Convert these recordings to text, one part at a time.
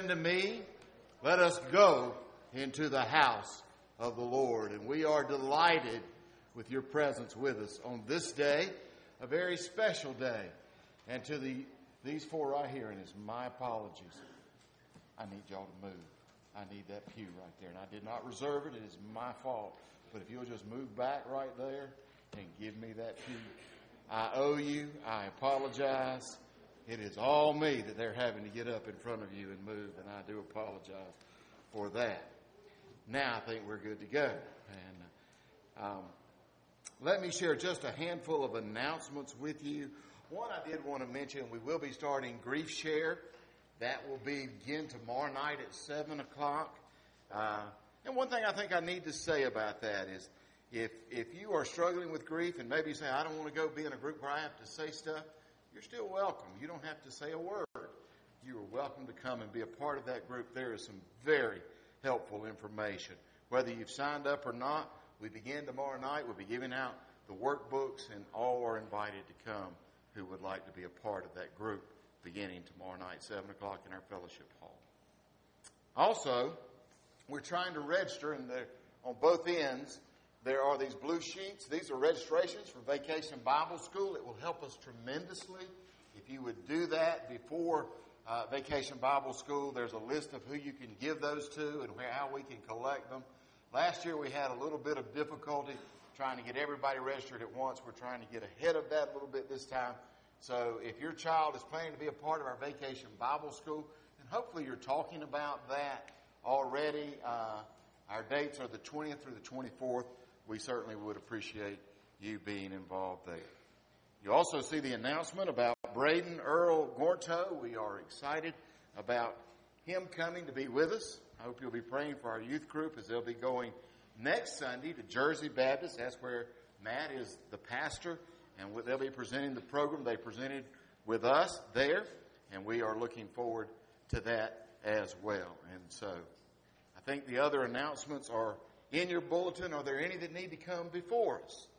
unto me, let us go into the house of the Lord. And we are delighted with your presence with us on this day, a very special day. And to these four right here, and it's my apologies, I need y'all to move. I need that pew right there. And I did not reserve it. It is my fault. But if you'll just move back right there and give me that pew. I owe you. I apologize. It is all me that they're having to get up in front of you and move, and I do apologize for that. Now I think we're good to go. And let me share just a handful of announcements with you. One I did want to mention, we will be starting Grief Share. That will begin tomorrow night at 7 o'clock. And one thing I think I need to say about that is if you are struggling with grief and maybe you say, I don't want to go be in a group where I have to say stuff, you're still welcome. You don't have to say a word. You are welcome to come and be a part of that group. There is some very helpful information. Whether you've signed up or not, we begin tomorrow night. We'll be giving out the workbooks, and all are invited to come who would like to be a part of that group beginning tomorrow night, 7 o'clock in our fellowship hall. Also, we're trying to register, and on both ends, there are these blue sheets. These are registrations for Vacation Bible School. It will help us tremendously if you would do that before Vacation Bible School. There's a list of who you can give those to and how we can collect them. Last year we had a little bit of difficulty trying to get everybody registered at once. We're trying to get ahead of that a little bit this time. So if your child is planning to be a part of our Vacation Bible School, and hopefully you're talking about that already, our dates are the 20th through the 24th. We certainly would appreciate you being involved there. You also see the announcement about Braden Earl Gorto. We are excited about him coming to be with us. I hope you'll be praying for our youth group as they'll be going next Sunday to Jersey Baptist. That's where Matt is the pastor, and they'll be presenting the program they presented with us there, and we are looking forward to that as well. And so I think the other announcements are in your bulletin. Are there any that need to come before us?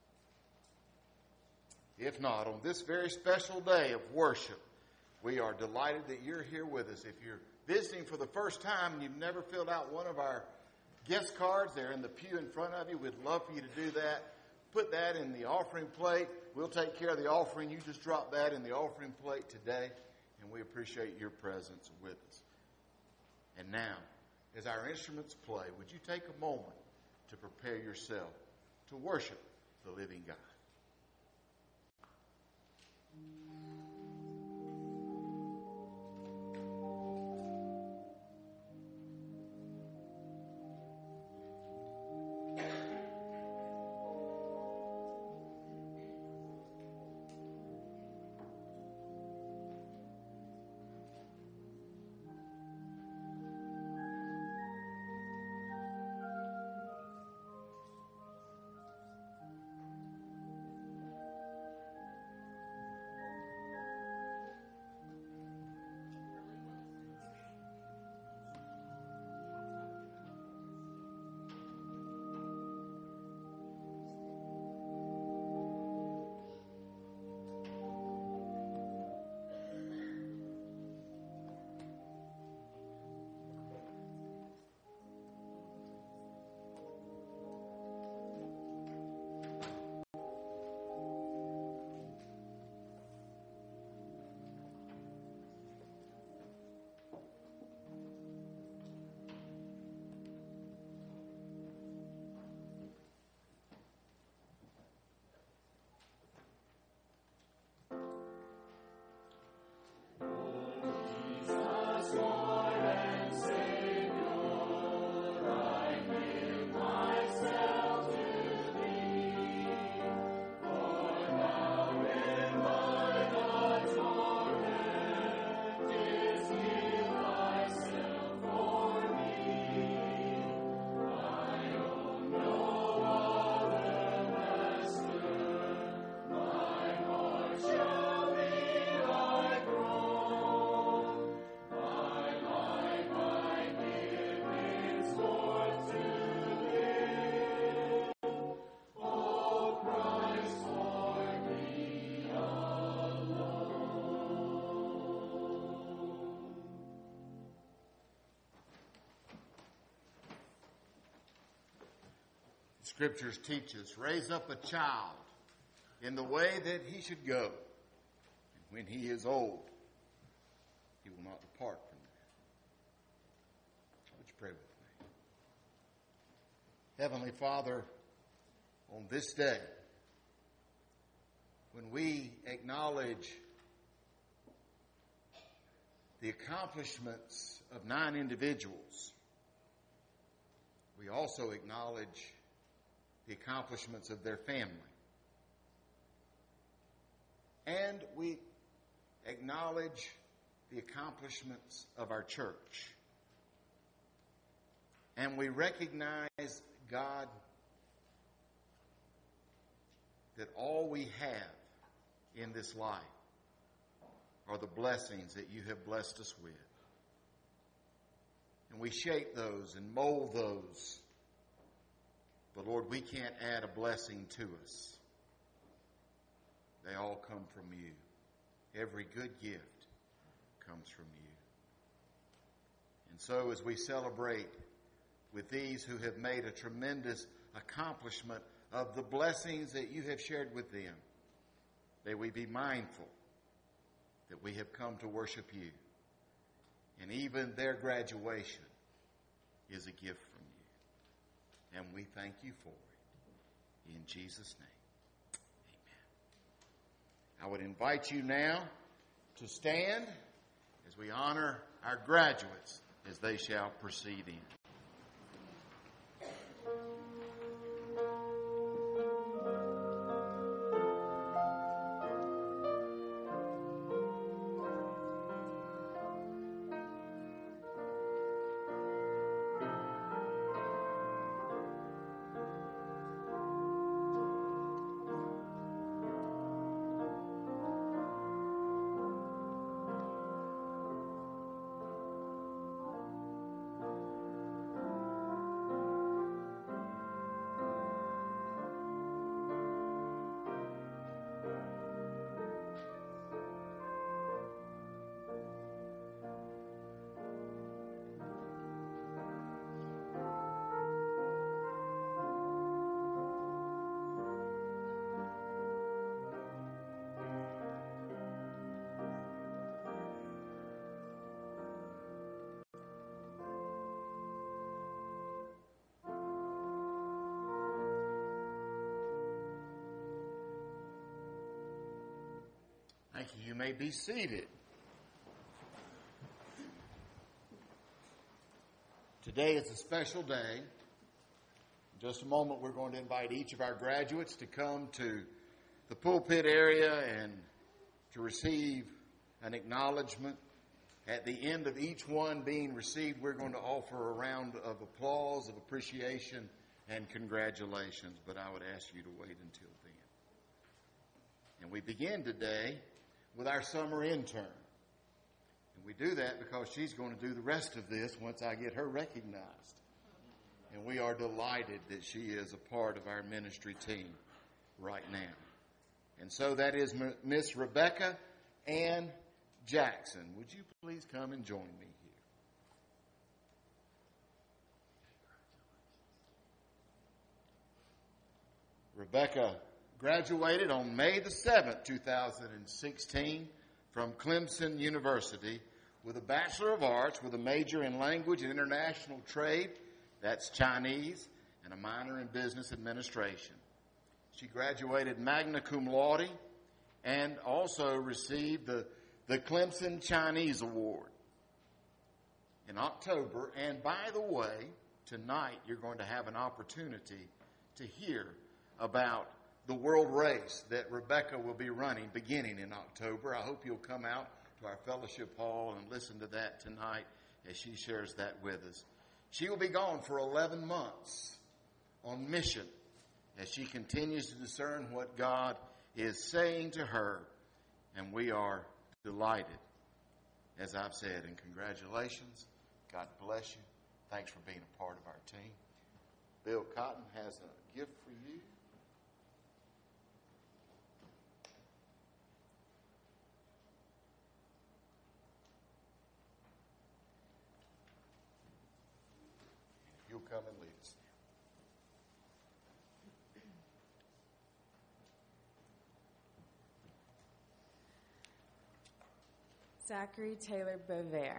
If not, on this very special day of worship, we are delighted that you're here with us. If you're visiting for the first time and you've never filled out one of our guest cards, they're in the pew in front of you. We'd love for you to do that. Put that in the offering plate. We'll take care of the offering. You just drop that in the offering plate today, and we appreciate your presence with us. And now, as our instruments play, would you take a moment to prepare yourself to worship the living God? Scriptures teach us, raise up a child in the way that he should go. And when he is old, he will not depart from that. Would you pray with me? Heavenly Father, on this day, when we acknowledge the accomplishments of 9 individuals, we also acknowledge the accomplishments of their family. And we acknowledge the accomplishments of our church. And we recognize, God, that all we have in this life are the blessings that you have blessed us with. And we shape those and mold those. But Lord, we can't add a blessing to us. They all come from you. Every good gift comes from you. And so as we celebrate with these who have made a tremendous accomplishment of the blessings that you have shared with them, may we be mindful that we have come to worship you. And even their graduation is a gift from you. And we thank you for it. In Jesus' name, amen. I would invite you now to stand as we honor our graduates as they shall proceed in. Thank you. You may be seated. Today is a special day. In just a moment, we're going to invite each of our graduates to come to the pulpit area and to receive an acknowledgement. At the end of each one being received, we're going to offer a round of applause, of appreciation, and congratulations. But I would ask you to wait until then. And we begin today with our summer intern. And we do that because she's going to do the rest of this once I get her recognized. And we are delighted that she is a part of our ministry team right now. And so that is Miss Rebecca Ann Jackson. Would you please come and join me here? Rebecca graduated on May the 7th, 2016 from Clemson University with a Bachelor of Arts with a major in Language and International Trade, that's Chinese, and a minor in Business Administration. She graduated magna cum laude and also received the Clemson Chinese Award in October. And by the way, tonight you're going to have an opportunity to hear about the world race that Rebecca will be running beginning in October. I hope you'll come out to our fellowship hall and listen to that tonight as she shares that with us. She will be gone for 11 months on mission as she continues to discern what God is saying to her. And we are delighted, as I've said, and congratulations. God bless you. Thanks for being a part of our team. Bill Cotton has a gift for you. You'll come and lead us. Zachary Taylor Bovair.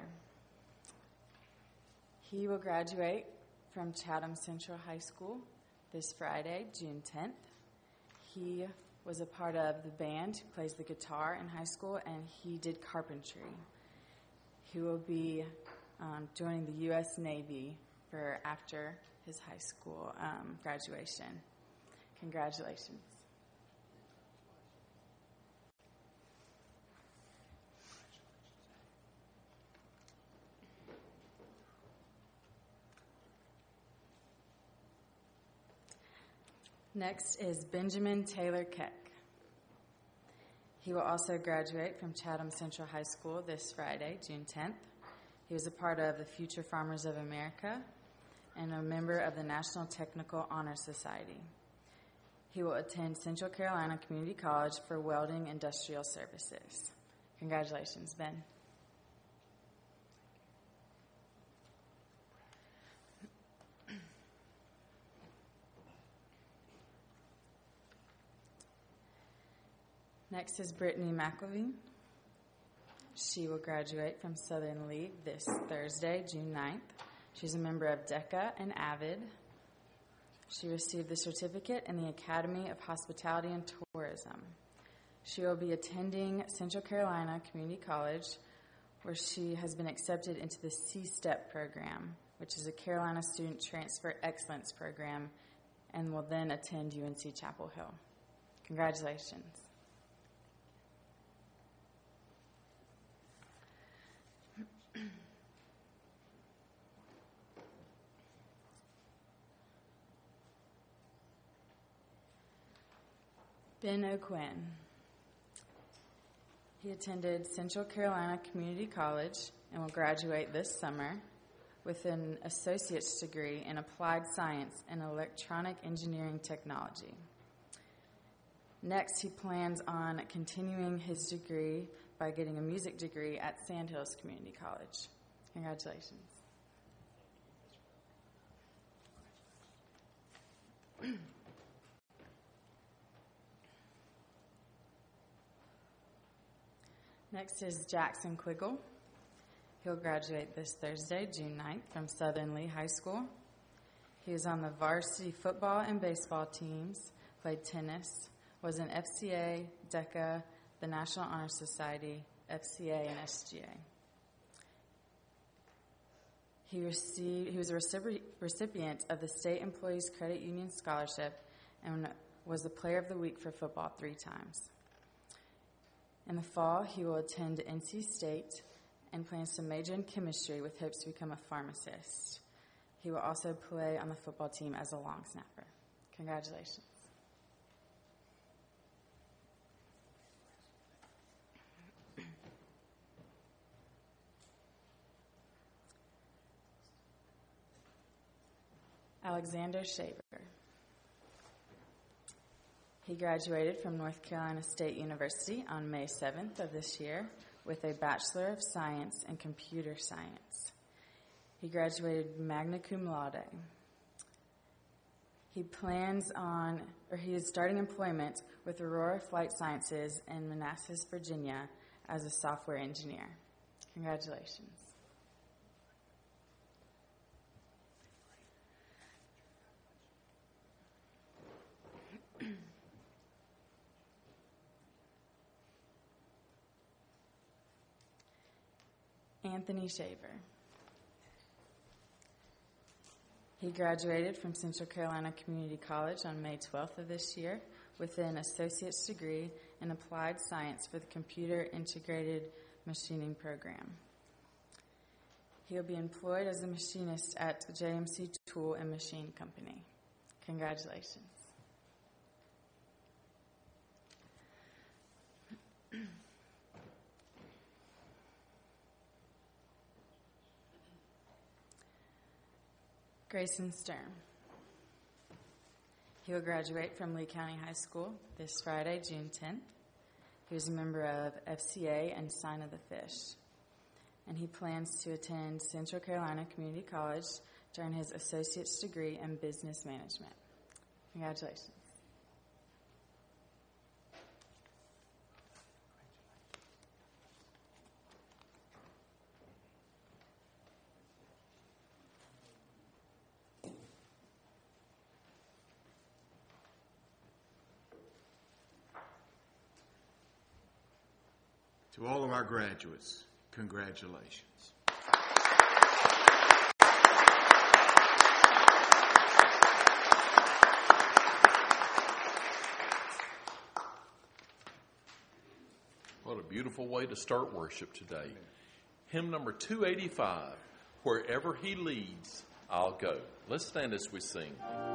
He will graduate from Chatham Central High School this Friday, June 10th. He was a part of the band who plays the guitar in high school, and he did carpentry. He will be joining the U.S. Navy for after his high school graduation. Congratulations. Next is Benjamin Taylor Keck. He will also graduate from Chatham Central High School this Friday, June 10th. He was a part of the Future Farmers of America and a member of the National Technical Honor Society. He will attend Central Carolina Community College for welding industrial services. Congratulations, Ben. Next is Brittany McElveen. She will graduate from Southern League this Thursday, June 9th. She's a member of DECA and AVID. She received the certificate in the Academy of Hospitality and Tourism. She will be attending Central Carolina Community College, where she has been accepted into the C-STEP program, which is a Carolina Student Transfer Excellence program, and will then attend UNC Chapel Hill. Congratulations. Ben O'Quinn. He attended Central Carolina Community College and will graduate this summer with an associate's degree in applied science and electronic engineering technology. Next, he plans on continuing his degree by getting a music degree at Sandhills Community College. Congratulations. Next is Jackson Quiggle. He'll graduate this Thursday, June 9th, from Southern Lee High School. He was on the varsity football and baseball teams, played tennis, was in FCA, DECA, the National Honor Society, FCA, and SGA. He was a recipient of the State Employees Credit Union Scholarship and was the Player of the Week for football 3 times. In the fall, he will attend NC State and plans to major in chemistry with hopes to become a pharmacist. He will also play on the football team as a long snapper. Congratulations. Alexander Shaver. He graduated from North Carolina State University on May 7th of this year with a Bachelor of Science in Computer Science. He graduated magna cum laude. He is starting employment with Aurora Flight Sciences in Manassas, Virginia as a software engineer. Congratulations. Anthony Shaver. He graduated from Central Carolina Community College on May 12th of this year with an associate's degree in applied science for the Computer Integrated Machining Program. He'll be employed as a machinist at the JMC Tool and Machine Company. Congratulations. Grayson Sturm. He will graduate from Lee County High School this Friday, June 10th. He was a member of FCA and Sign of the Fish. And he plans to attend Central Carolina Community College to earn his associate's degree in business management. Congratulations. To all of our graduates, congratulations. What a beautiful way to start worship today. Amen. Hymn number 285, Wherever He Leads, I'll Go. Let's stand as we sing.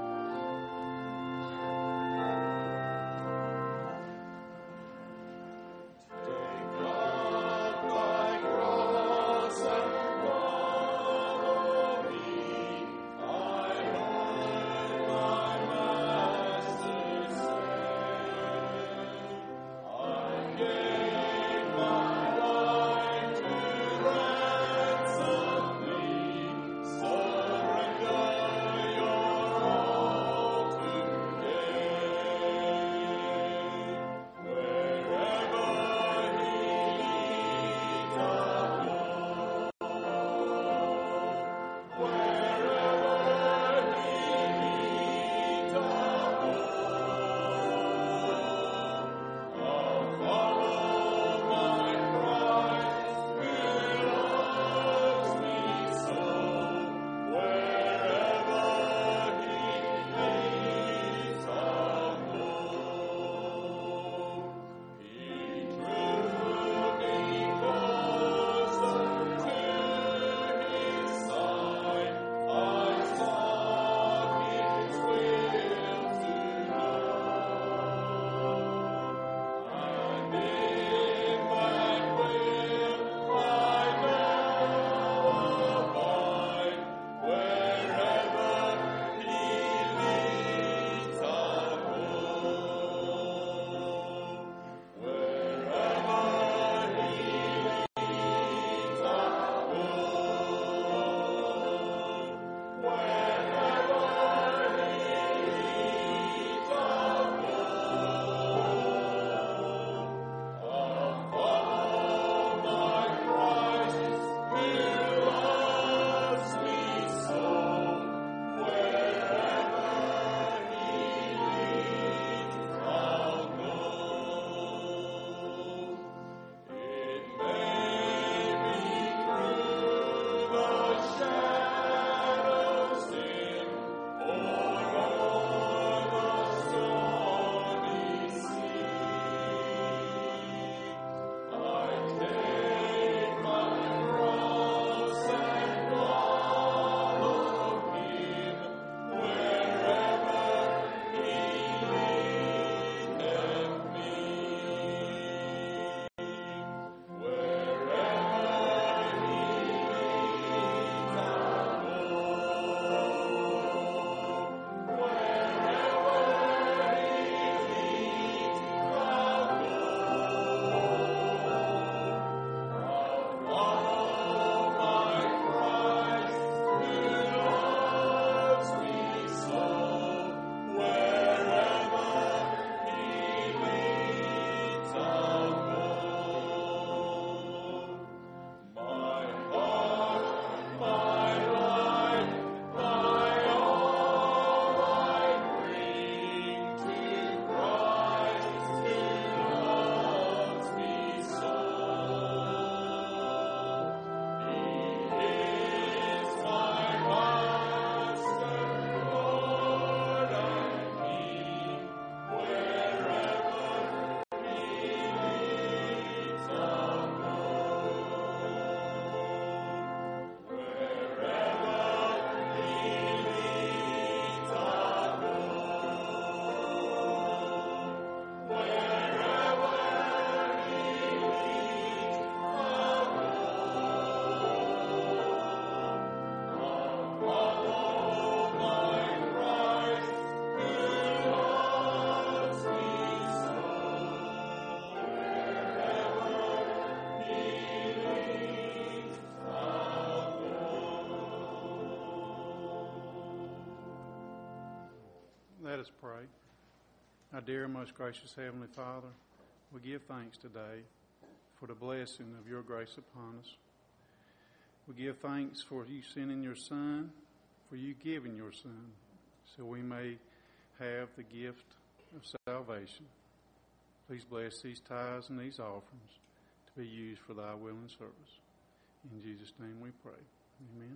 Let us pray. Our dear, most gracious Heavenly Father, we give thanks today for the blessing of your grace upon us. We give thanks for you sending your Son, for you giving your Son, so we may have the gift of salvation. Please bless these tithes and these offerings to be used for thy will and service. In Jesus' name we pray. Amen.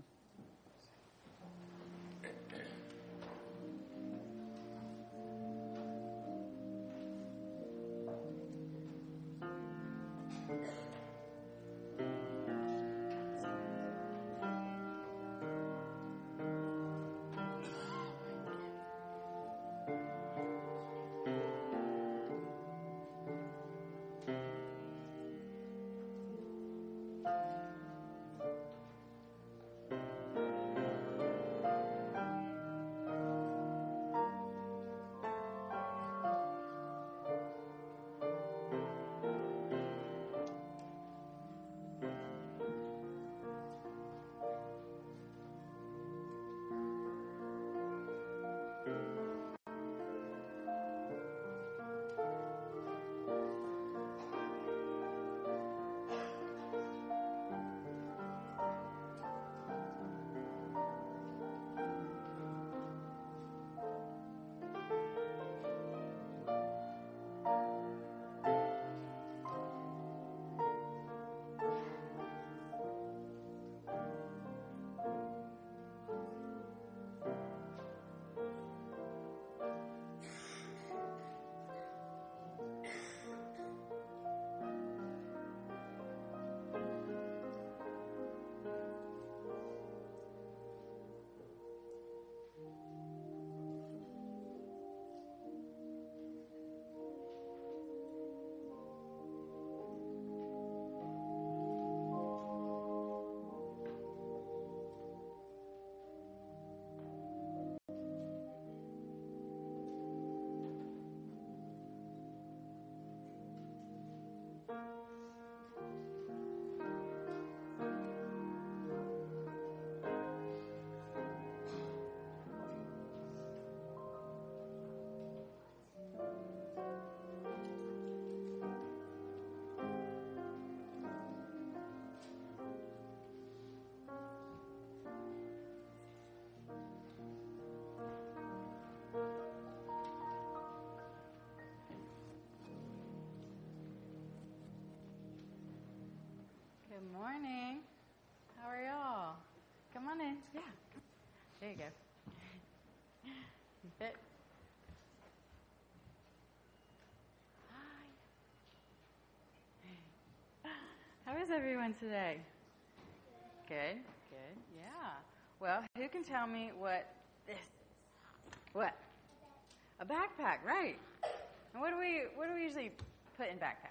Good morning. How are y'all? Come on in. Yeah. There you go. You fit? Hi. How is everyone today? Good. Good. Yeah. Well, who can tell me what this is? What? A backpack, right. And what do we usually put in backpacks?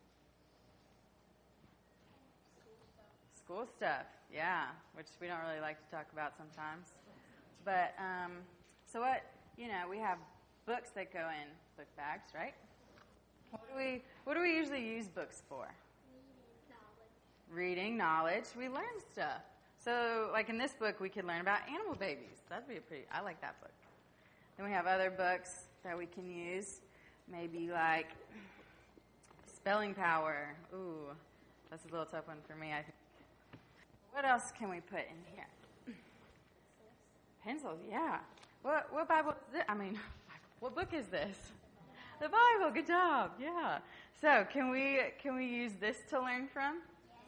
School stuff, yeah, which we don't really like to talk about sometimes. But, so what, we have books that go in book bags, right? What do we usually use books for? Reading knowledge. We learn stuff. So, like in this book, we could learn about animal babies. That'd be I like that book. Then we have other books that we can use, maybe like spelling power. Ooh, that's a little tough one for me, I think. What else can we put in here? Pencils, yeah. What Bible is this? What book is this? The Bible. Good job. Yeah. So can we use this to learn from?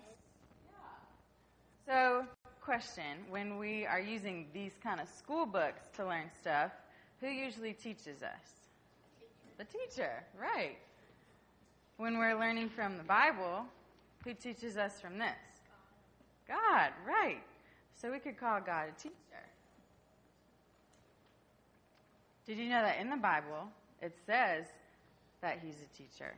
Yeah. So, question: when we are using these kind of school books to learn stuff, who usually teaches us? The teacher, right? When we're learning from the Bible, who teaches us from this? God, right. So we could call God a teacher. Did you know that in the Bible, it says that he's a teacher?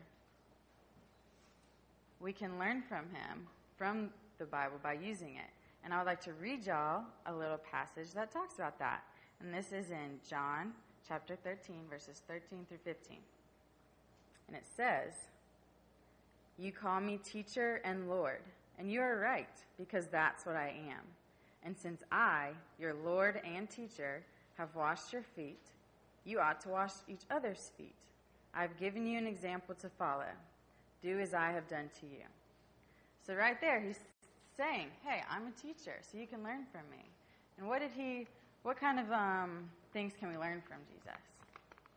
We can learn from him, from the Bible, by using it. And I would like to read y'all a little passage that talks about that. And this is in John chapter 13, verses 13 through 15. And it says, "You call me teacher and Lord, and you are right, because that's what I am. And since I, your Lord and teacher, have washed your feet, you ought to wash each other's feet. I've given you an example to follow. Do as I have done to you." So right there, he's saying, hey, I'm a teacher, so you can learn from me. And what kind of things can we learn from Jesus?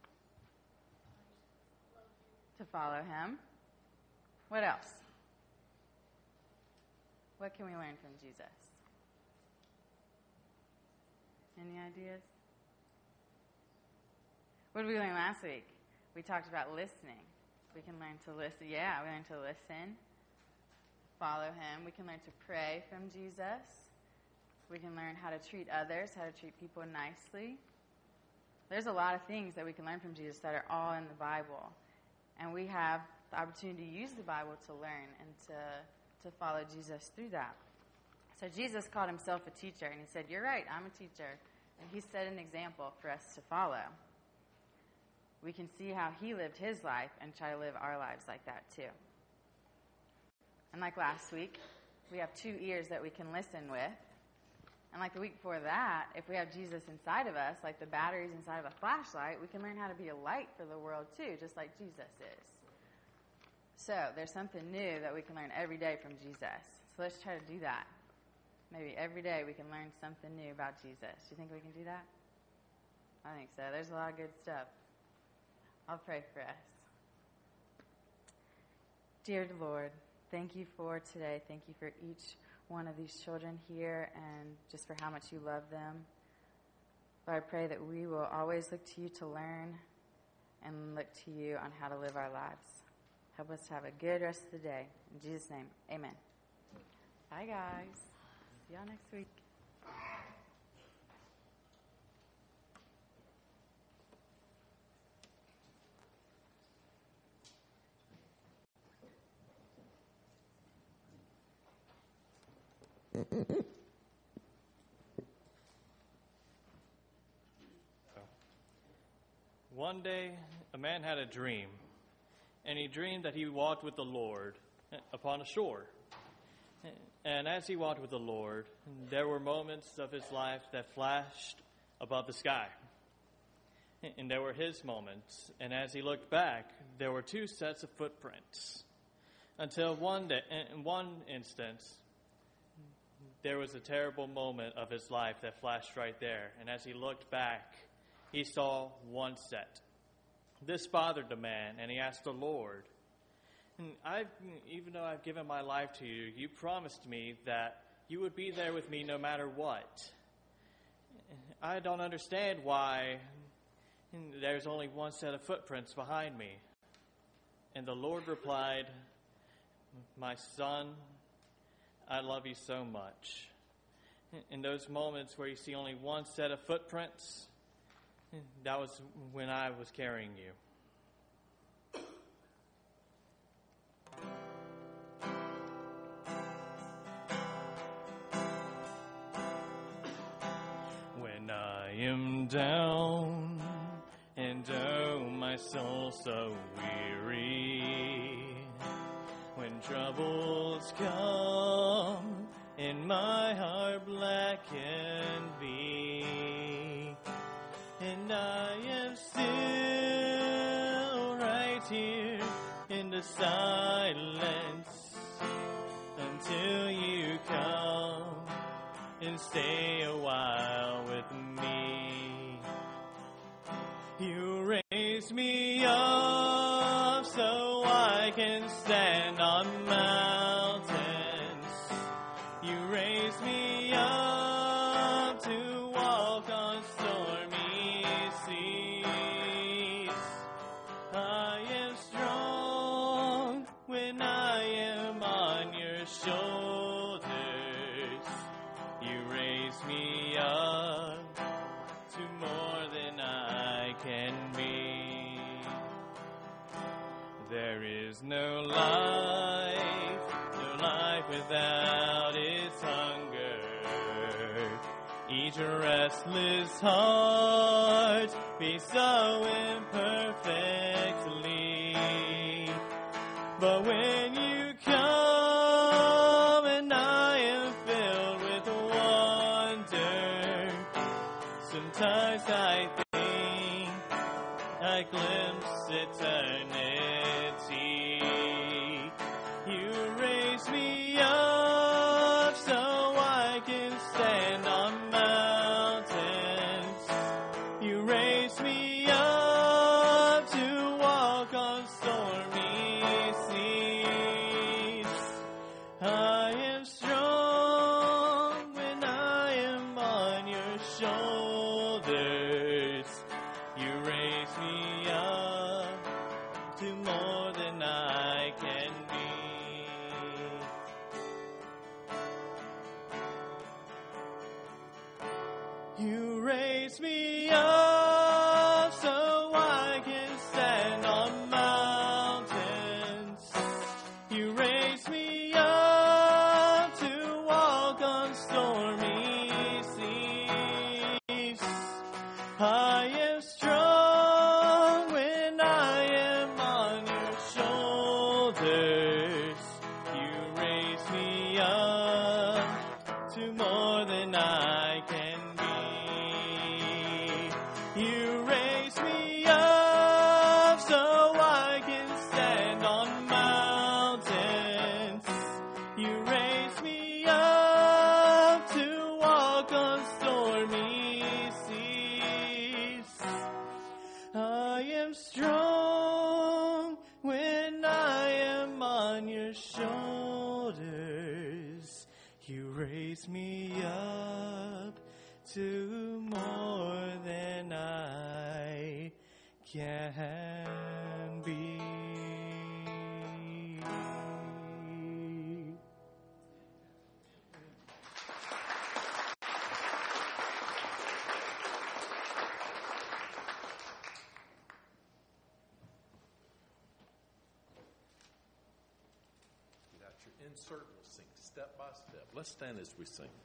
To follow him. What else? What can we learn from Jesus? Any ideas? What did we learn last week? We talked about listening. We can learn to listen. Yeah, we learned to listen, follow him. We can learn to pray from Jesus. We can learn how to treat others, how to treat people nicely. There's a lot of things that we can learn from Jesus that are all in the Bible. And we have the opportunity to use the Bible to learn and to follow Jesus through that. So Jesus called himself a teacher, and he said, "You're right, I'm a teacher." And he set an example for us to follow. We can see how he lived his life and try to live our lives like that too. And like last week, we have 2 ears that we can listen with. And like the week before that, if we have Jesus inside of us, like the batteries inside of a flashlight, we can learn how to be a light for the world too, just like Jesus is. So there's something new that we can learn every day from Jesus. So let's try to do that. Maybe every day we can learn something new about Jesus. Do you think we can do that? I think so. There's a lot of good stuff. I'll pray for us. Dear Lord, thank you for today. Thank you for each one of these children here and just for how much you love them. Lord, I pray that we will always look to you to learn and look to you on how to live our lives. Help us to have a good rest of the day. In Jesus' name, amen. Bye, guys. See y'all next week. One day, a man had a dream, and he dreamed that he walked with the Lord upon a shore. And as he walked with the Lord, there were moments of his life that flashed above the sky. And there were his moments, and as he looked back, there were 2 sets of footprints. Until one day, in one instance, there was a terrible moment of his life that flashed right there. And as he looked back, he saw 1 set. This bothered the man, and he asked the Lord, even though I've given my life to you, you promised me that you would be there with me no matter what. I don't understand why there's only 1 set of footprints behind me. And the Lord replied, "My son, I love you so much." In those moments where you see only 1 set of footprints, that was when I was carrying you. When I am down and oh, my soul so weary, when troubles come and my heart black and be, and I am still right here in the silence until you come and stay a while with me. You raise me up so I can stand on mountains. You raise me up to walk on stormy seas. I am strong when I am on your shoulders. You raise me up to more than I can be. There is no life without its hunger. Each restless heart beats so imperfectly. But when you come and I am filled with wonder, sometimes I think I glimpse eternity. You raise me up so I can stand on mountains. You raise me up to walk on stormy seas. I am strong shoulders. You raise me up to more than I can be. You raise me up so I can stand on mountains. You raise me up to walk on stormy seas. I am strong when I am on your shoulders. You raise me up to more than I can be. You raise me up so I can stand on mountains. You raise me up to walk on stormy seas. I am strong when I am on your shoulders. You raise me up to more than I can be. Get out your insert. We'll sing step by step. Let's stand as we sing.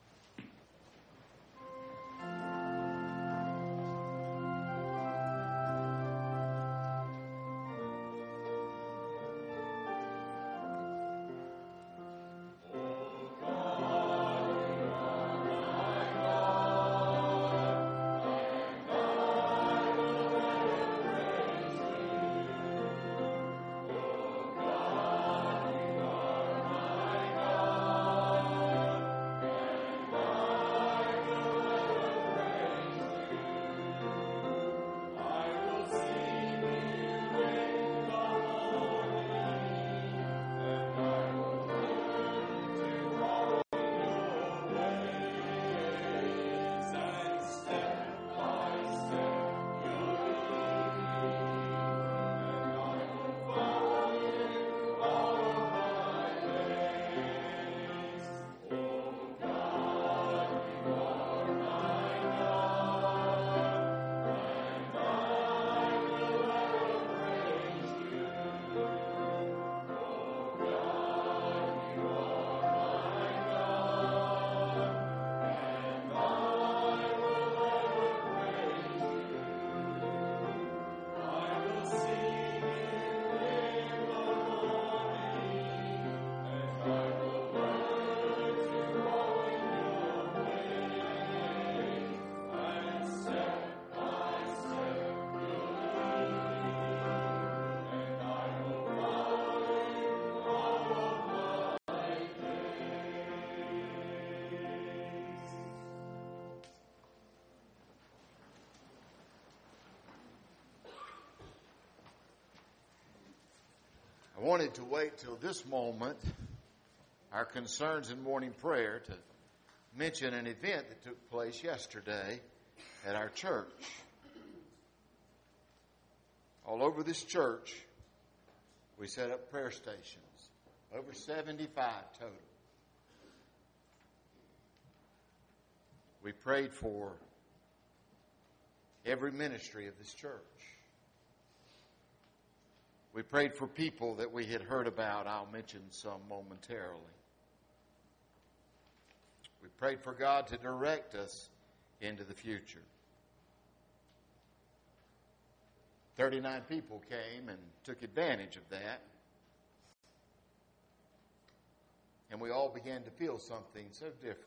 I wanted to wait till this moment, our concerns in morning prayer, to mention an event that took place yesterday at our church. All over this church, we set up prayer stations, over 75 total. We prayed for every ministry of this church. We prayed for people that we had heard about. I'll mention some momentarily. We prayed for God to direct us into the future. 39 people came and took advantage of that. And we all began to feel something so different.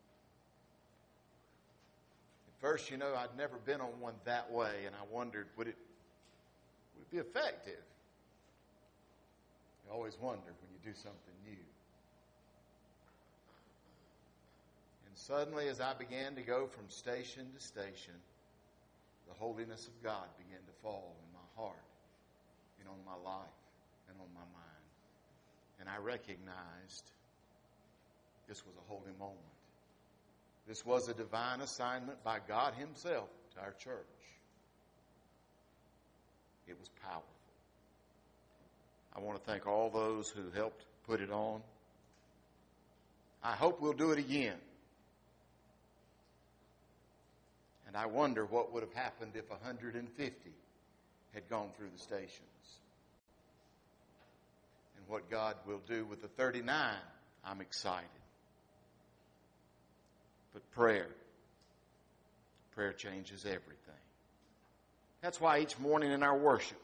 At first, I'd never been on one that way, and I wondered, would it be effective? You always wonder when you do something new. And suddenly, as I began to go from station to station, the holiness of God began to fall in my heart and on my life and on my mind. And I recognized this was a holy moment. This was a divine assignment by God Himself to our church. It was powerful. I want to thank all those who helped put it on. I hope we'll do it again. And I wonder what would have happened if 150 had gone through the stations. And what God will do with the 39, I'm excited. But prayer changes everything. That's why each morning in our worship,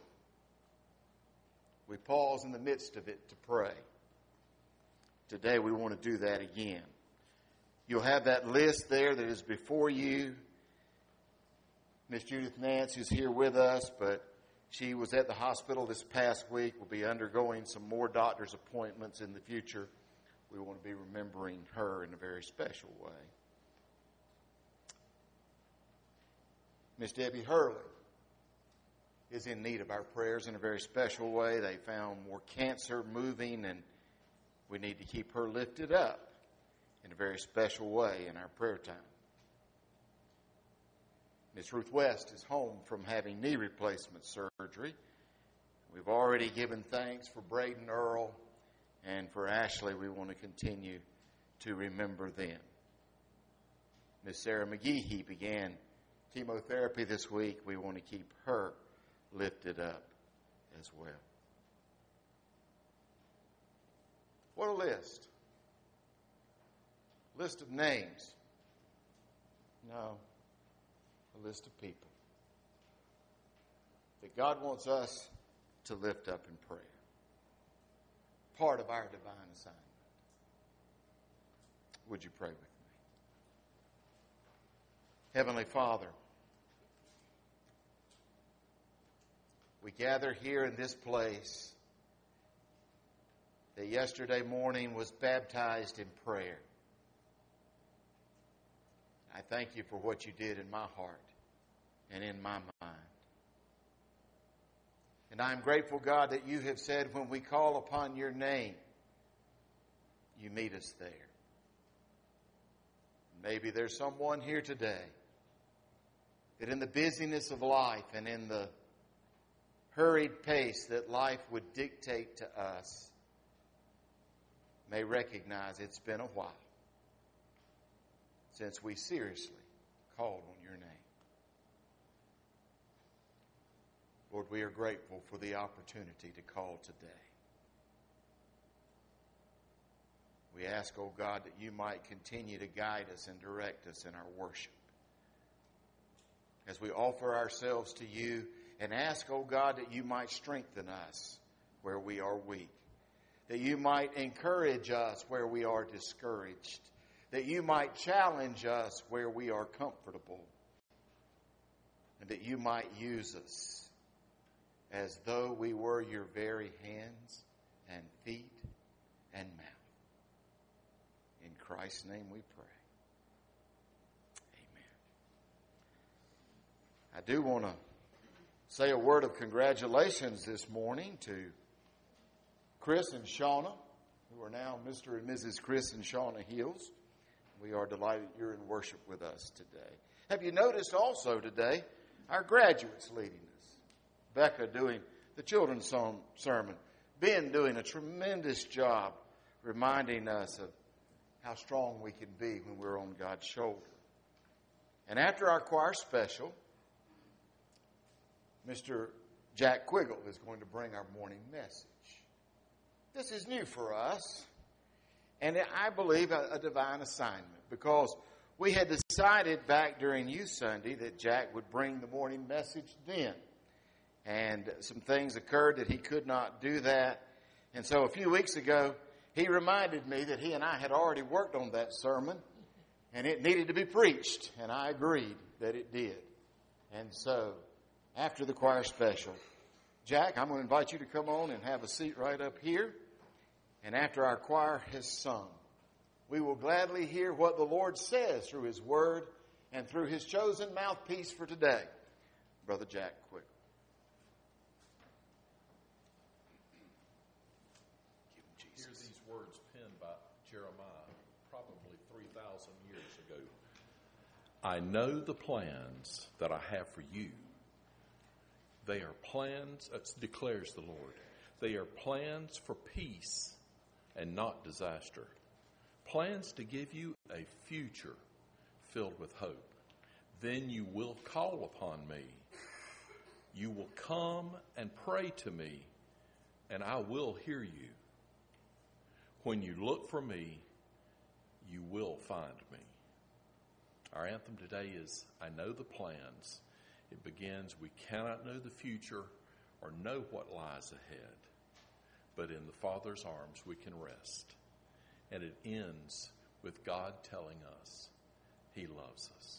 we pause in the midst of it to pray. Today we want to do that again. You'll have that list there that is before you. Miss Judith Nance is here with us, but she was at the hospital this past week. Will be undergoing some more doctor's appointments in the future. We want to be remembering her in a very special way. Miss Debbie Hurley is in need of our prayers in a very special way. They found more cancer moving, and we need to keep her lifted up in a very special way in our prayer time. Miss Ruth West is home from having knee replacement surgery. We've already given thanks for Braden Earl, and for Ashley, we want to continue to remember them. Miss Sarah McGehee began chemotherapy this week. We want to keep her lifted up as well. What a list. List of names. No, a list of people that God wants us to lift up in prayer. Part of our divine assignment. Would you pray with me? Heavenly Father, we gather here in this place that yesterday morning was baptized in prayer. I thank you for what you did in my heart and in my mind. And I'm grateful, God, that you have said when we call upon your name, you meet us there. Maybe there's someone here today that in the busyness of life and in the hurried pace that life would dictate to us may recognize it's been a while since we seriously called on your name. Lord, we are grateful for the opportunity to call today. We ask, oh God, that you might continue to guide us and direct us in our worship as we offer ourselves to you, and ask, oh God, that you might strengthen us where we are weak, that you might encourage us where we are discouraged, that you might challenge us where we are comfortable, and that you might use us as though we were your very hands and feet and mouth. In Christ's name we pray. Amen. I do want to say a word of congratulations this morning to Chris and Shauna, who are now Mr. and Mrs. Chris and Shauna Hills. We are delighted you're in worship with us today. Have you noticed also today our graduates leading us? Becca doing the children's sermon. Ben doing a tremendous job reminding us of how strong we can be when we're on God's shoulder. And after our choir special, Mr. Jack Quiggle is going to bring our morning message. This is new for us, and I believe a divine assignment, because we had decided back during Youth Sunday that Jack would bring the morning message then. And some things occurred that he could not do that. And so a few weeks ago, he reminded me that he and I had already worked on that sermon, and it needed to be preached. And I agreed that it did. And so, after the choir special, Jack, I'm going to invite you to come on and have a seat right up here. And after our choir has sung, we will gladly hear what the Lord says through His Word and through His chosen mouthpiece for today, Brother Jack Quiggle. Hear these words penned by Jeremiah probably 3,000 years ago. I know the plans that I have for you. They are plans, declares the Lord. They are plans for peace and not disaster. Plans to give you a future filled with hope. Then you will call upon me. You will come and pray to me, and I will hear you. When you look for me, you will find me. Our anthem today is, I know the plans. It begins, we cannot know the future or know what lies ahead, but in the Father's arms we can rest. And it ends with God telling us He loves us.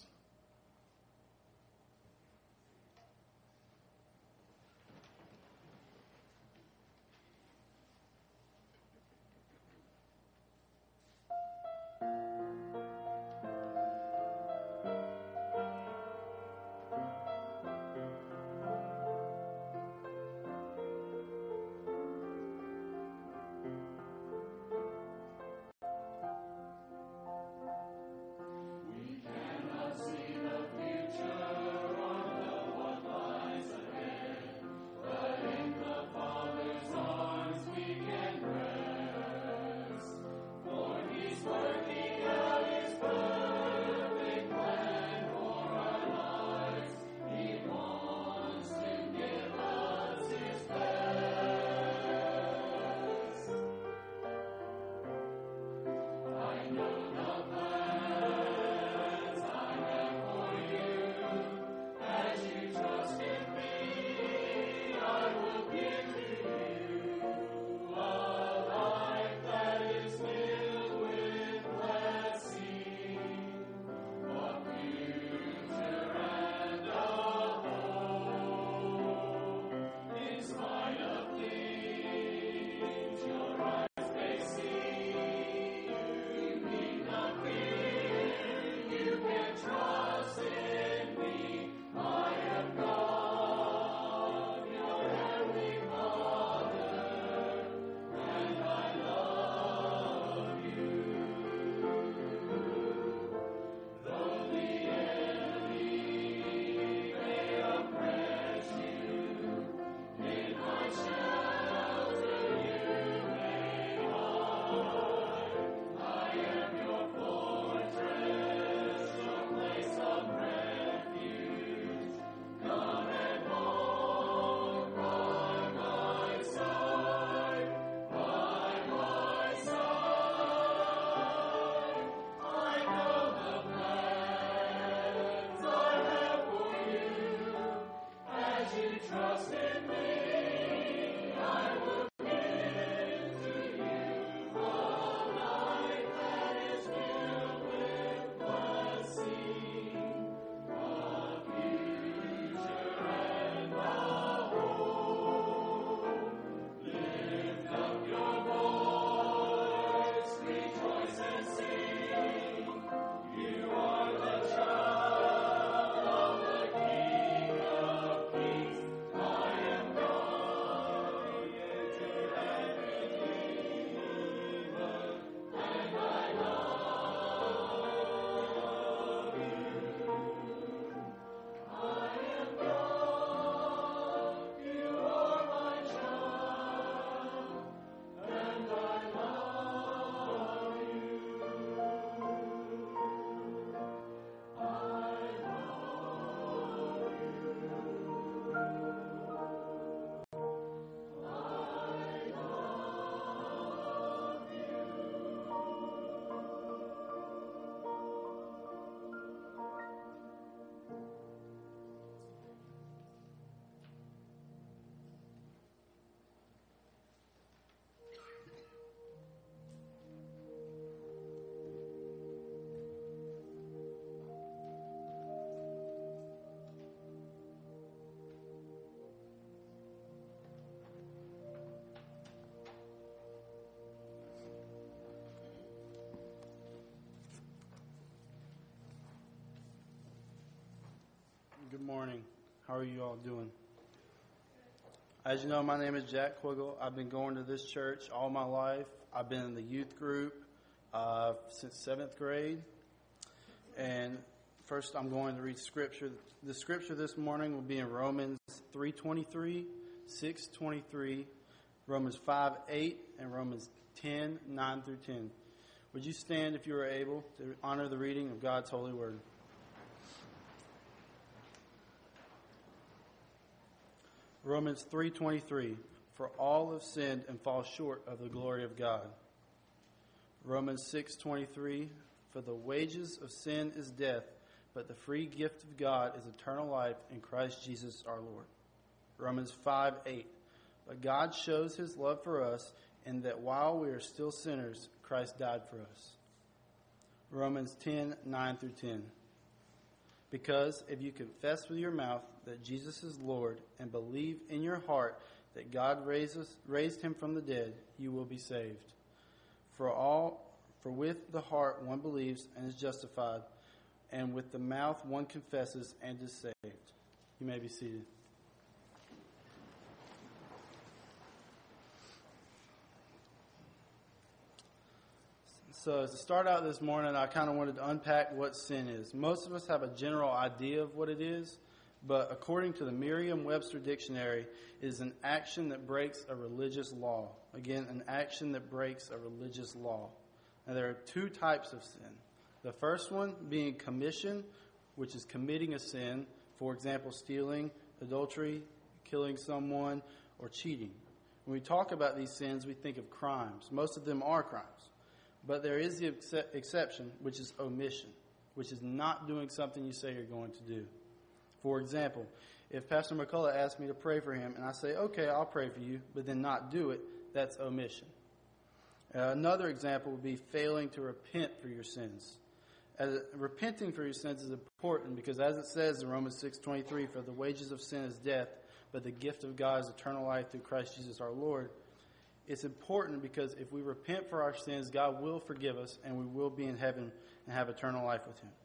Good morning. How are you all doing? As you know, my name is Jack Quiggle. I've been going to this church all my life. I've been in the youth group since 7th grade. And First, I'm going to read Scripture. The Scripture this morning will be in Romans 3:23, 6:23, Romans 5:8, and Romans 10:9 through 10. Would you stand if you are able to honor the reading of God's holy word? Romans 3:23, for all have sinned and fall short of the glory of God. Romans 6:23, for the wages of sin is death, but the free gift of God is eternal life in Christ Jesus our Lord. Romans 5:8, but God shows his love for us in that while we are still sinners, Christ died for us. Romans 10:9 through 10. Because if you confess with your mouth that Jesus is Lord and believe in your heart that God raised him from the dead, you will be saved. For with the heart one believes and is justified, and with the mouth one confesses and is saved. You may be seated. So to start out this morning, I kind of wanted to unpack what sin is. Most of us have a general idea of what it is, but according to the Merriam-Webster Dictionary, it is an action that breaks a religious law. Again, an action that breaks a religious law. Now, there are two types of sin. The first one being commission, which is committing a sin. For example, stealing, adultery, killing someone, or cheating. When we talk about these sins, we think of crimes. Most of them are crimes. But there is the exception, which is omission, which is not doing something you say you're going to do. For example, if Pastor McCullough asked me to pray for him, and I say, okay, I'll pray for you, but then not do it, that's omission. Another example would be failing to repent for your sins. Repenting for your sins is important because as it says in Romans 6:23, for the wages of sin is death, but the gift of God is eternal life through Christ Jesus our Lord. It's important because if we repent for our sins, God will forgive us and we will be in heaven and have eternal life with him.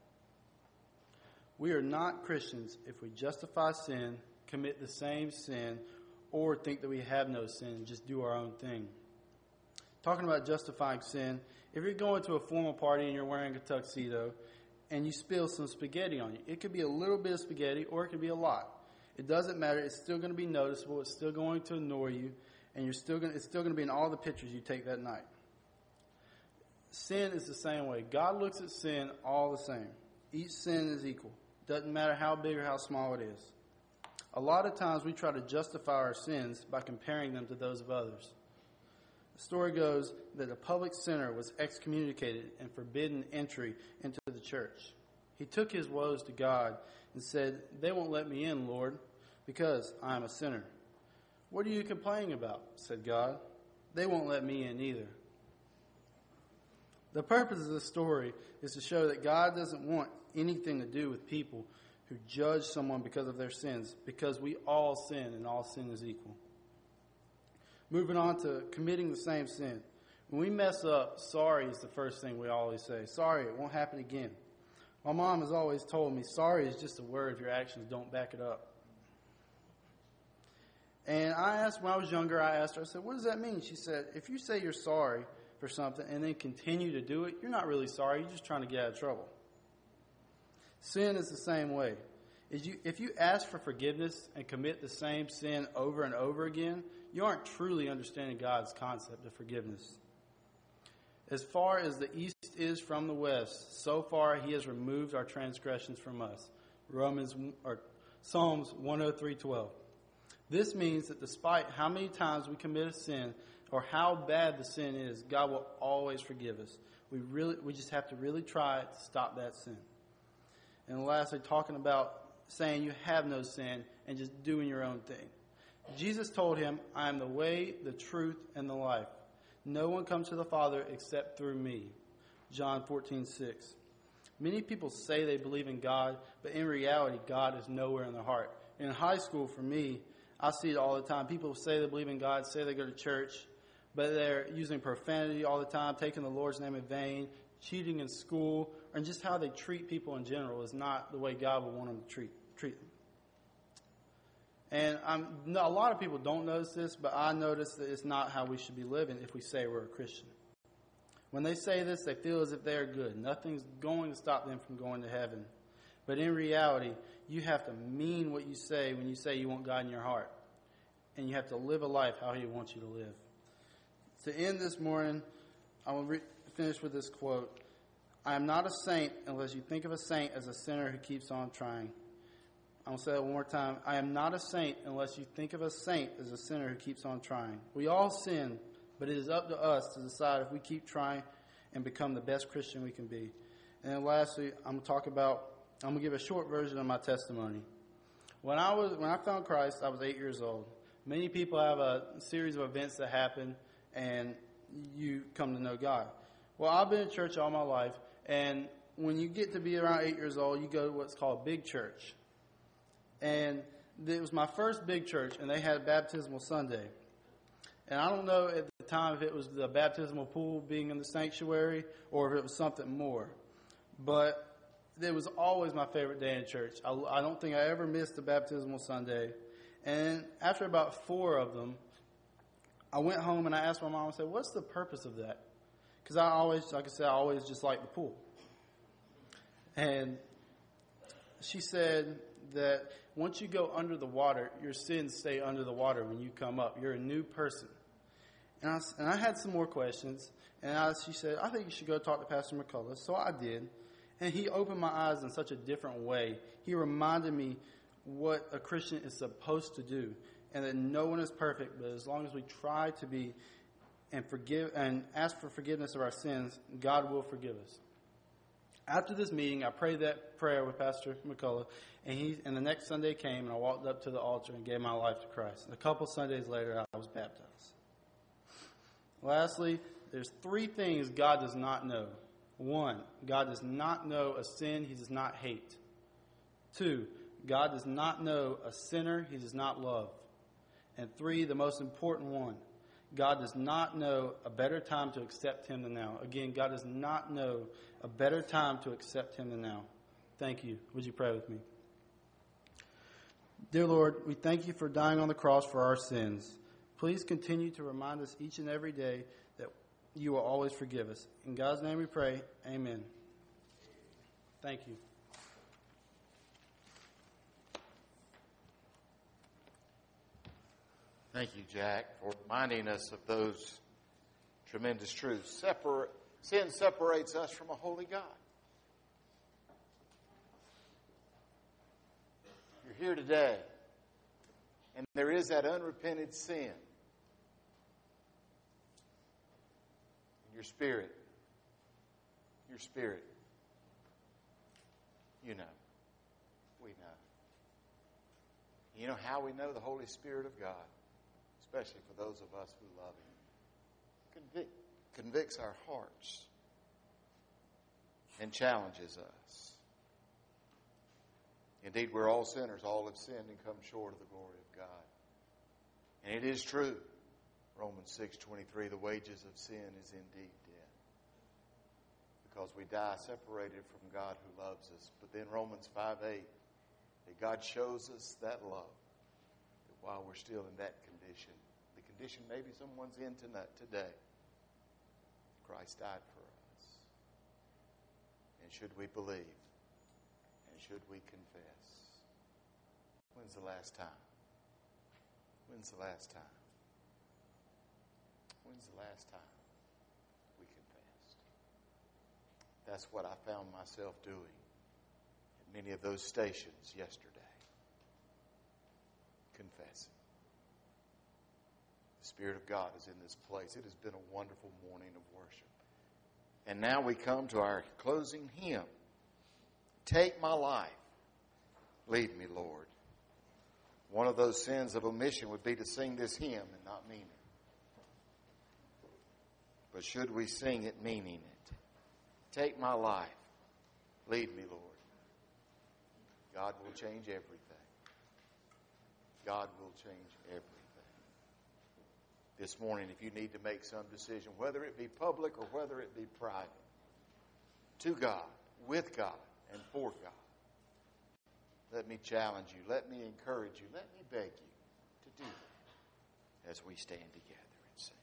We are not Christians if we justify sin, commit the same sin, or think that we have no sin and just do our own thing. Talking about justifying sin, if you're going to a formal party and you're wearing a tuxedo and you spill some spaghetti on you, it could be a little bit of spaghetti or it could be a lot. It doesn't matter. It's still going to be noticeable. It's still going to annoy you. And it's still going to be in all the pictures you take that night. Sin is the same way. God looks at sin all the same. Each sin is equal. Doesn't matter how big or how small it is. A lot of times we try to justify our sins by comparing them to those of others. The story goes that a public sinner was excommunicated and forbidden entry into the church. He took his woes to God and said, "They won't let me in, Lord, because I am a sinner." "What are you complaining about?" said God. "They won't let me in either." The purpose of this story is to show that God doesn't want anything to do with people who judge someone because of their sins, because we all sin and all sin is equal. Moving on to committing the same sin. When we mess up, sorry is the first thing we always say. Sorry, it won't happen again. My mom has always told me, sorry is just a word if your actions don't back it up. And when I was younger, I said, what does that mean? She said, if you say you're sorry for something and then continue to do it, you're not really sorry. You're just trying to get out of trouble. Sin is the same way. If you ask for forgiveness and commit the same sin over and over again, you aren't truly understanding God's concept of forgiveness. As far as the east is from the west, so far he has removed our transgressions from us. Psalms 103:12. This means that despite how many times we commit a sin or how bad the sin is, God will always forgive us. We just have to really try to stop that sin. And lastly, talking about saying you have no sin and just doing your own thing. Jesus told him, I am the way, the truth, and the life. No one comes to the Father except through me. John 14:6. Many people say they believe in God, but in reality, God is nowhere in their heart. In high school, for me, I see it all the time. People say they believe in God, say they go to church, but they're using profanity all the time, taking the Lord's name in vain, cheating in school, and just how they treat people in general is not the way God would want them to treat them. And a lot of people don't notice this, but I notice that it's not how we should be living if we say we're a Christian. When they say this, they feel as if they are good. Nothing's going to stop them from going to heaven. But in reality, you have to mean what you say when you say you want God in your heart. And you have to live a life how He wants you to live. To end this morning, I will finish with this quote. I am not a saint unless you think of a saint as a sinner who keeps on trying. I'm going to say that one more time. I am not a saint unless you think of a saint as a sinner who keeps on trying. We all sin, but it is up to us to decide if we keep trying and become the best Christian we can be. And then lastly, I'm going to give a short version of my testimony. When I found Christ, I was 8 years old. Many people have a series of events that happen, and you come to know God. Well, I've been in church all my life, and when you get to be around 8 years old, you go to what's called big church. And it was my first big church, and they had Baptismal Sunday. And I don't know at the time if it was the baptismal pool being in the sanctuary or if it was something more. But it was always my favorite day in church. I don't think I ever missed a Baptismal Sunday. And after about 4 of them, I went home and I asked my mom, I said, what's the purpose of that? Because I always just liked the pool. And she said that once you go under the water, your sins stay under the water when you come up. You're a new person. And I had some more questions. And she said, I think you should go talk to Pastor McCullough. So I did. And he opened my eyes in such a different way. He reminded me what a Christian is supposed to do. And that no one is perfect, but as long as we try to be and forgive and ask for forgiveness of our sins, God will forgive us. After this meeting, I prayed that prayer with Pastor McCullough, and the next Sunday came, and I walked up to the altar and gave my life to Christ. And a couple Sundays later, I was baptized. Lastly, there's 3 things God does not know. 1, God does not know a sin He does not hate. 2, God does not know a sinner He does not love. And 3, the most important one, God does not know a better time to accept Him than now. Again, God does not know a better time to accept Him than now. Thank you. Would you pray with me? Dear Lord, we thank You for dying on the cross for our sins. Please continue to remind us each and every day that You will always forgive us. In God's name we pray. Amen. Thank you. Thank you, Jack, for reminding us of those tremendous truths. Sin separates us from a holy God. You're here today, and there is that unrepented sin in your spirit. Your spirit. You know. We know. You know how we know the Holy Spirit of God? Especially for those of us who love Him. Convicts our hearts and challenges us. Indeed, we're all sinners. All have sinned and come short of the glory of God. And it is true. Romans 6:23, the wages of sin is indeed death. Because we die separated from God who loves us. But then Romans 5:8, that God shows us that love. That while we're still in that condition, the condition maybe someone's in today, Christ died for us. And should we believe? And should we confess? When's the last time? When's the last time? When's the last time we confessed? That's what I found myself doing at many of those stations yesterday. Confessing. The Spirit of God is in this place. It has been a wonderful morning of worship. And now we come to our closing hymn. Take my life. Lead me, Lord. One of those sins of omission would be to sing this hymn and not mean it. But should we sing it meaning it? Take my life. Lead me, Lord. God will change everything. God will change everything. This morning, if you need to make some decision, whether it be public or whether it be private, to God, with God, and for God, let me challenge you, let me encourage you, let me beg you to do that as we stand together and sing.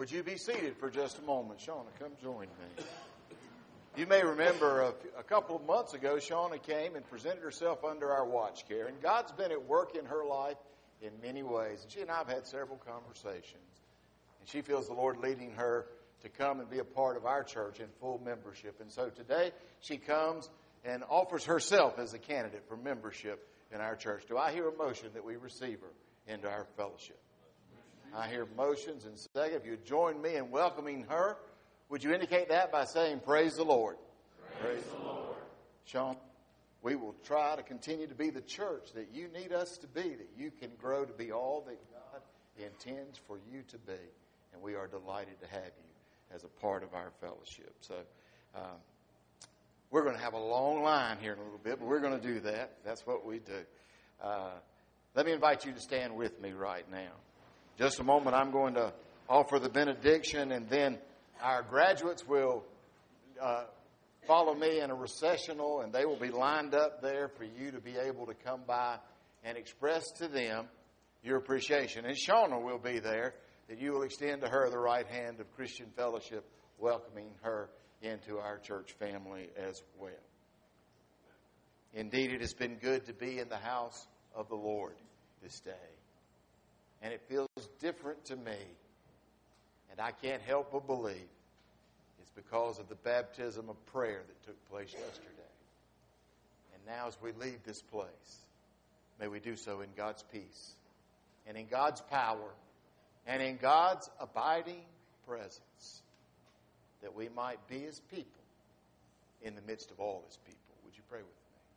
Would you be seated for just a moment? Shauna, come join me. You may remember a couple of months ago, Shauna came and presented herself under our watch care. And God's been at work in her life in many ways. And she and I have had several conversations. And she feels the Lord leading her to come and be a part of our church in full membership. And so today she comes and offers herself as a candidate for membership in our church. Do I hear a motion that we receive her into our fellowship? I hear motions. And second, if you join me in welcoming her, would you indicate that by saying, praise the Lord? Praise the Lord. Sean, we will try to continue to be the church that you need us to be, that you can grow to be all that God intends for you to be. And we are delighted to have you as a part of our fellowship. So we're going to have a long line here in a little bit, but we're going to do that. That's what we do. Let me invite you to stand with me right now. Just a moment, I'm going to offer the benediction, and then our graduates will follow me in a recessional, and they will be lined up there for you to be able to come by and express to them your appreciation. And Shauna will be there, that you will extend to her the right hand of Christian fellowship, welcoming her into our church family as well. Indeed, it has been good to be in the house of the Lord this day. And it feels different to me. And I can't help but believe it's because of the baptism of prayer that took place yesterday. And now as we leave this place, may we do so in God's peace and in God's power and in God's abiding presence, that we might be His people in the midst of all His people. Would you pray with me?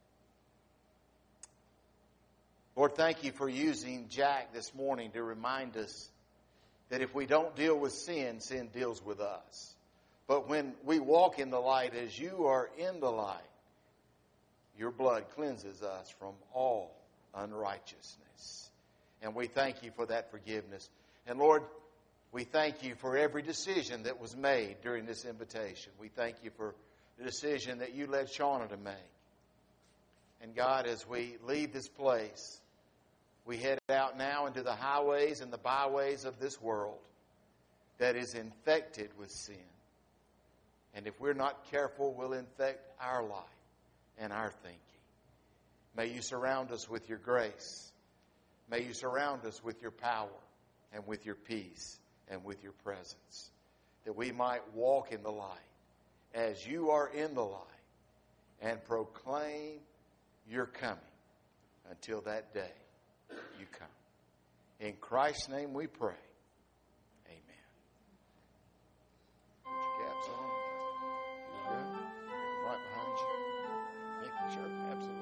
Lord, thank you for using Jack this morning to remind us that if we don't deal with sin, sin deals with us. But when we walk in the light as you are in the light, your blood cleanses us from all unrighteousness. And we thank you for that forgiveness. And Lord, we thank you for every decision that was made during this invitation. We thank you for the decision that you led Shauna to make. And God, as we leave this place, we head out now into the highways and the byways of this world that is infected with sin. And if we're not careful, we'll infect our life and our thinking. May you surround us with your grace. May you surround us with your power and with your peace and with your presence, that we might walk in the light as you are in the light and proclaim your coming until that day you come. In Christ's name we pray. Amen. Put your caps on. You're good. Right behind you. Thank you, sure. Absolutely.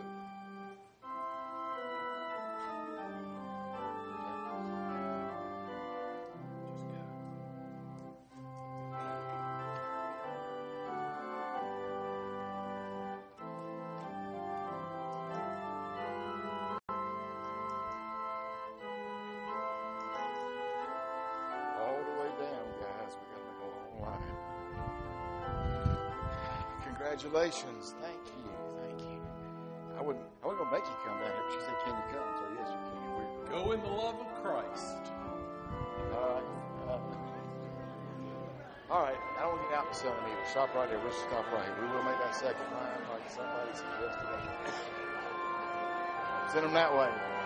Congratulations. Thank you. Thank you. I wasn't going to make you come down here, but she said, can you come? So yes, you can. Go in the love of Christ. All right. I don't want to get out in the sun either. Stop right there. We'll stop right here. We will make that second line like somebody suggested. Send them that way.